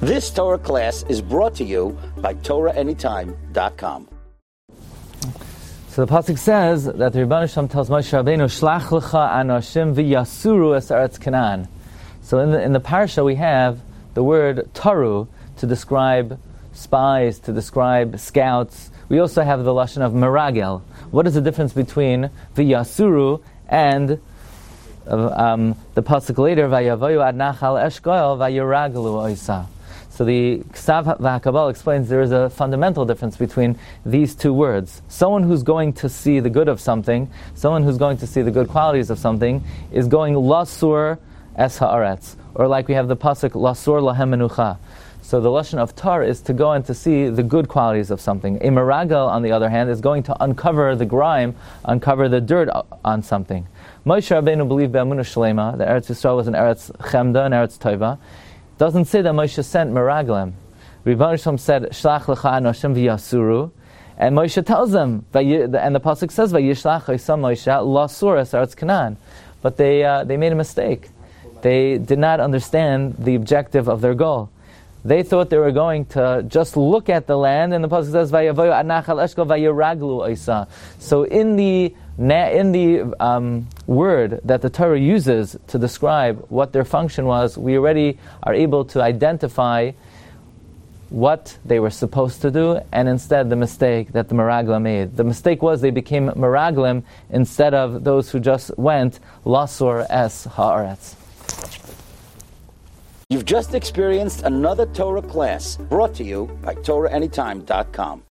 This Torah class is brought to you by TorahAnytime.com. So the pasuk says that the Rebbeinu Shalom tells Moshe Rabbeinu, "Shlach lecha anashim v'yasuru es Eretz Canaan." So in the parsha we have the word taru to describe spies, to describe scouts. We also have the lashon of meragel. What is the difference between v'yasuru and the pasuk later, "Vayavoyu ad nachal eshkoel vayiraglu oisa"? So the Ksav VaHaKabbalah explains there is a fundamental difference between these two words. Someone who's going to see the good of something, someone who's going to see the good qualities of something, is going lasur es haaretz, or like we have the pasuk lasur lahem menucha. So the lashon of tar is to go and to see the good qualities of something. A meragel, on the other hand, is going to uncover the grime, uncover the dirt on something. Moshe Rabbeinu believed be'amunah shlema that Eretz Yisrael was an Eretz Chemda, an Eretz Tova. Doesn't say that Moshe sent meraglim. Rebbeinu Shalom said, "Shlach lecha anoshim v'yasuru," and Moshe tells them, and the pasuk says, "Vayishlach Osam Moshe lasur es Eretz Canaan," but they made a mistake. They did not understand the objective of their goal. They thought they were going to just look at the land, and the pasuk says, "Vayavoyu ad nachal eshkol vayiraglu oisa." So in the word that the Torah uses to describe what their function was, we already are able to identify what they were supposed to do, and instead the mistake that the meraglim made. The mistake was they became meraglim instead of those who just went lasur es haaretz. You've just experienced another Torah class brought to you by TorahAnytime.com.